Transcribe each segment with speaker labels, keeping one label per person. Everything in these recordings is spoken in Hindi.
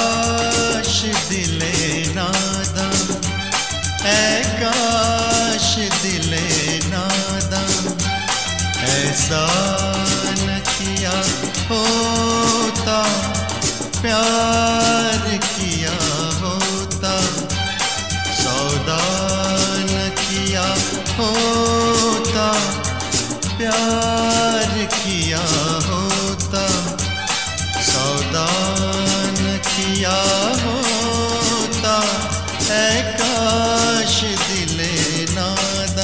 Speaker 1: काश दिले नादा, ऐ काश दिले नादा, ऐसा न किया होता, प्यार किया होता, सौदा न किया होता, प्यार किया होता, सौदा न किया होता, ऐ काश दिले नादा।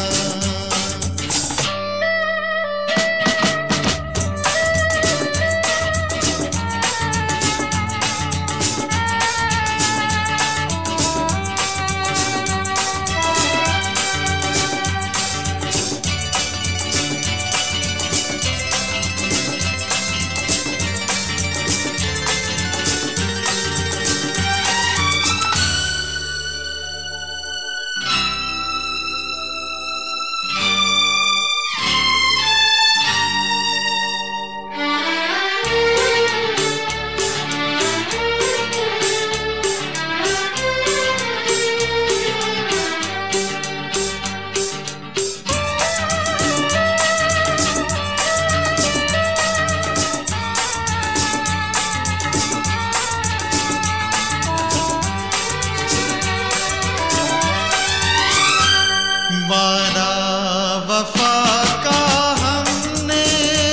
Speaker 1: वादा वफा का हमने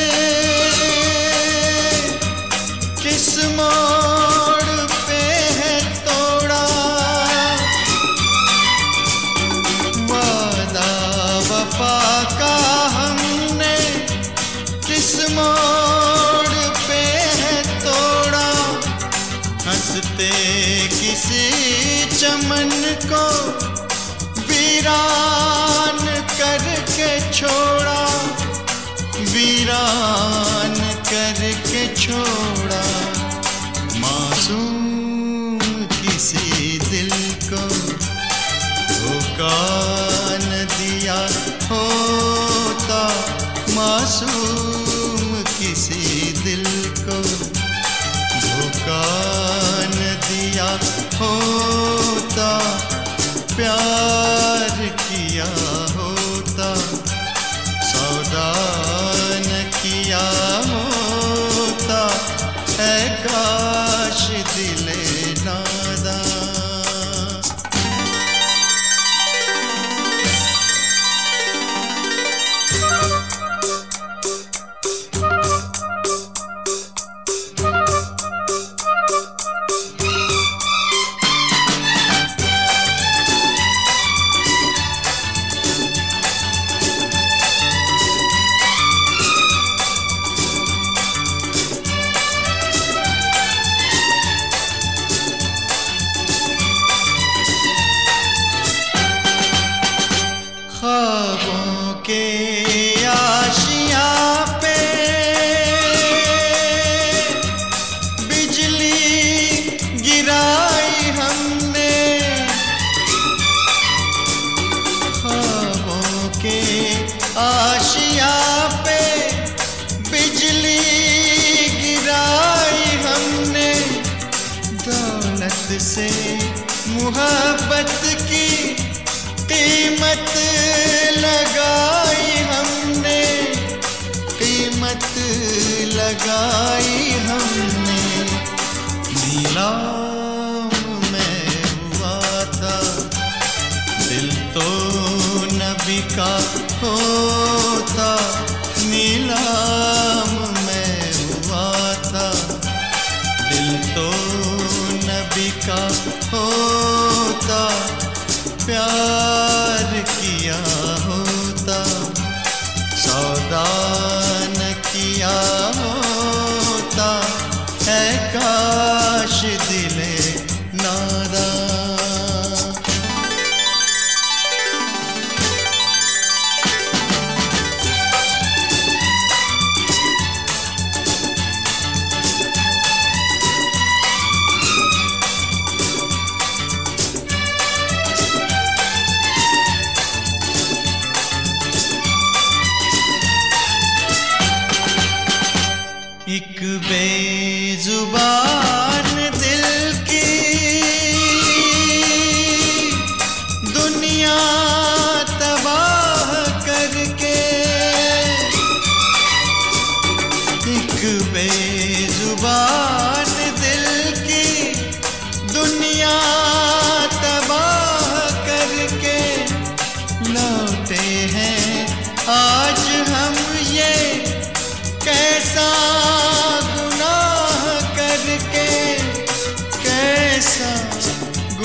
Speaker 1: किस मोड़ पे है तोड़ा, वादा वफा का हमने किस मोड़ पे है तोड़ा, हंसते किसी चमन को वीरान करके छोड़ा, वीरान करके छोड़ा, मासूम किसी दिल को धोखा न दिया होता, मासूम किसी दिल को धोखा न दिया होता, प्यार किया होता, सौदा न किया होता, ऐ काश दिले नादा। ख्वाबों के आशियाँ पे बिजली गिराई हमने, ख्वाबों के आशियाँ पे बिजली गिराई हमने, दौलत से मोहब्बत की कीमत लगाई हमने, कीमत लगाई हमने, नीलाम में हुआ था, दिल तो न बिका होता, नीलाम में हुआ था, दिल तो न बिका होता, प्यार किया होता, सौदा न किया होता, ऐ काश दिले नादा।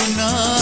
Speaker 1: गुनाह